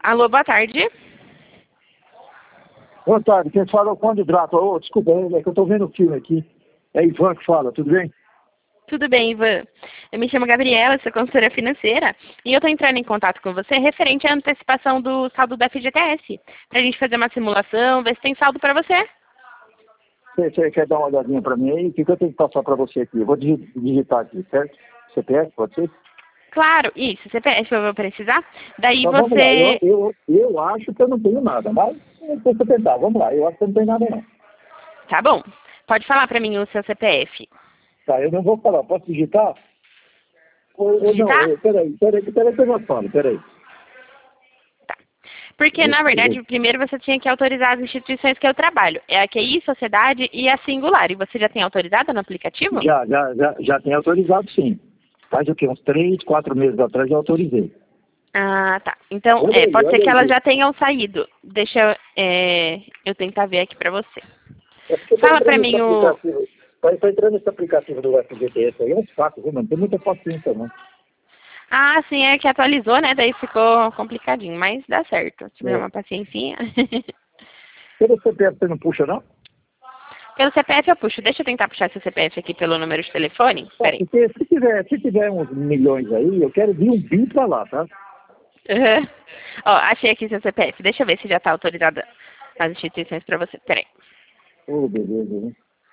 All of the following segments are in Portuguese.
Alô, boa tarde. Boa tarde, quem fala é o Conde Drato. Oh, desculpa, é que eu estou vendo o filme aqui. É Ivan que fala, tudo bem? Tudo bem, Ivan? Eu me chamo Gabriela, sou consultora financeira e eu estou entrando em contato com você referente à antecipação do saldo da FGTS, para a gente fazer uma simulação, ver se tem saldo para você. Você quer dar uma olhadinha para mim aí? O que eu tenho que passar para você aqui? Eu vou digitar aqui, certo? CPF, pode ser? Claro, isso, CPF eu vou precisar. Daí Então vamos lá, você... eu acho que eu não tenho nada, mas deixa eu tentar, vamos lá, eu acho que eu não tenho nada não. Tá bom, pode falar para mim o seu CPF. Tá, eu não vou falar, posso digitar? Digitar? Não, peraí que eu já falo, peraí. Porque, na verdade, primeiro você tinha que autorizar as instituições que eu trabalho. É a QI, Sociedade e a Singular. E você já tem autorizado no aplicativo? Já tem autorizado sim. Faz o quê? Uns 3, 4 meses atrás já autorizei. Ah, tá. Então, pode ser que elas já tenham saído. Deixa eu tentar ver aqui pra você. Fala pra mim o... Tá entrando nesse aplicativo do FGTS aí, é um saco, viu, mano? Não tem muita paciência, não. Ah, sim, é que atualizou, né? Daí ficou complicadinho, mas dá certo. Se tiver É. uma paciencinha. Pelo CPF você não puxa, não? Pelo CPF eu puxo. Deixa eu tentar puxar seu CPF aqui pelo número de telefone. Peraí. Porque se tiver uns milhões aí, eu quero vir um BIM pra lá, tá? Uhum. Ó, achei aqui seu CPF. Deixa eu ver se já tá autorizada as instituições pra você. Peraí. Oh, beleza, né?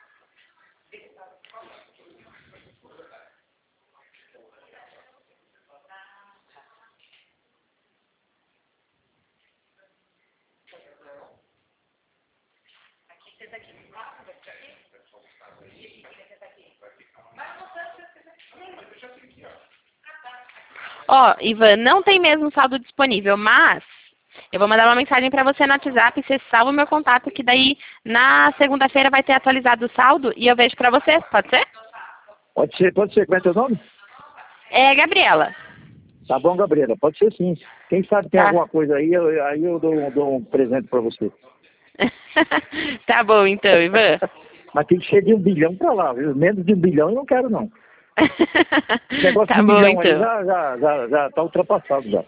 Ó, Ivan, não tem mesmo saldo disponível, mas eu vou mandar uma mensagem para você no WhatsApp, você salva o meu contato, que daí na segunda-feira vai ter atualizado o saldo e eu vejo para você, pode ser? Pode ser. Como é teu nome? É, Gabriela. Tá bom, Gabriela, pode ser sim. Quem sabe tem Tá. alguma coisa aí, aí eu dou um presente pra você. Tá bom, então, Ivan. Mas tem que ser de 1 bilhão pra lá, viu? Menos de 1 bilhão eu não quero, não. Esse negócio Tá de 1 bom, bilhão aí então. já tá ultrapassado já.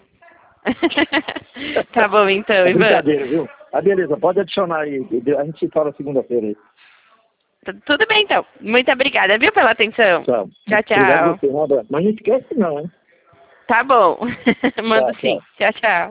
Tá bom, então, É Ivan. brincadeira, viu? Ah, beleza, pode adicionar aí. A gente se fala segunda-feira aí. Tudo bem, então. Muito obrigada, viu, pela atenção. Tchau. Tchau, Obrigado a tchau. você, um abraço. Mas não esquece não, hein? Tá bom. Mando Tchau, sim. tchau. Tchau, tchau.